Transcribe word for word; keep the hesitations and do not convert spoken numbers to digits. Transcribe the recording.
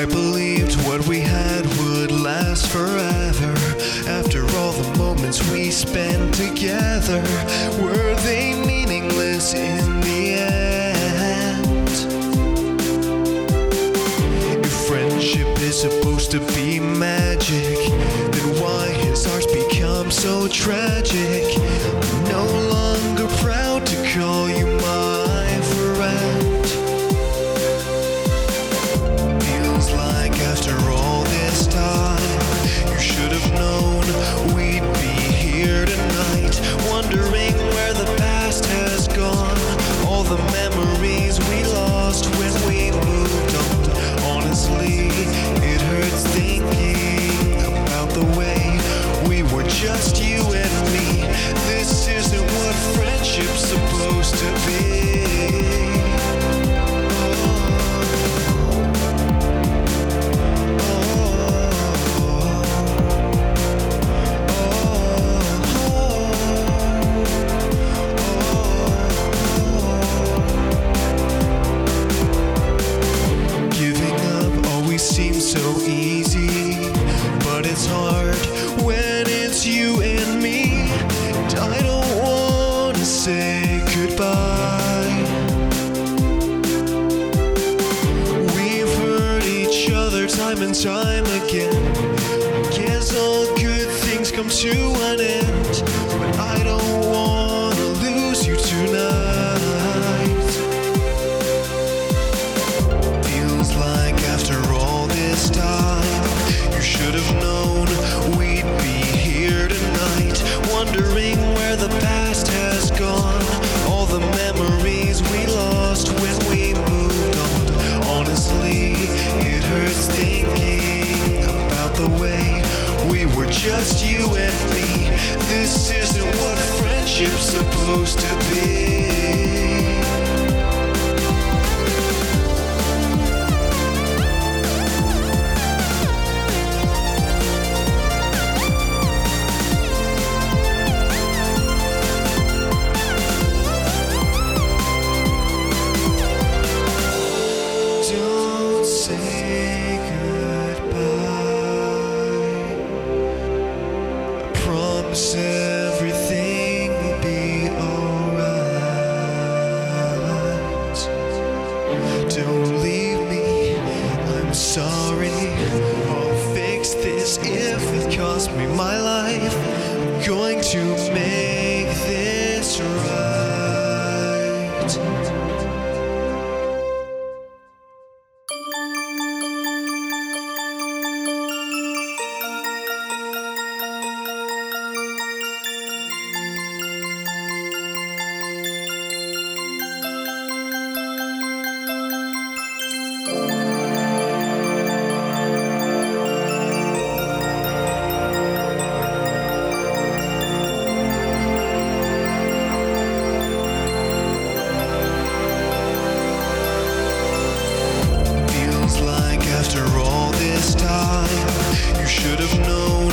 I believed what we had would last forever. After all the moments we spent together, were they meaningless in the end? If friendship is supposed to be magic, then why has ours become so tragic? I'm no longer proud to call you my friend. Feels like after all this time, you should have known we'd be here tonight, wondering where the past has gone, all the memories we lost when we moved on. Honestly, it hurts thinking about the way we were just you and me. This isn't what friendship's supposed to be. Seems so easy, but it's hard when it's you and me. And I don't want to say goodbye. We've hurt each other time and time again. Guess all good things come to an end, but I don't want to lose you tonight. Feels like after all this time, you should have known we'd be here tonight, wondering where the past has gone, all the memories we lost when we moved on. Honestly, it hurts thinking about the way we were just you and me. This isn't what friendship's supposed to be. Don't say goodbye. I promise everything will be alright. Don't leave me, I'm sorry. I'll fix this if it cost me my life. I'm going to make this right. After all this time, you should have known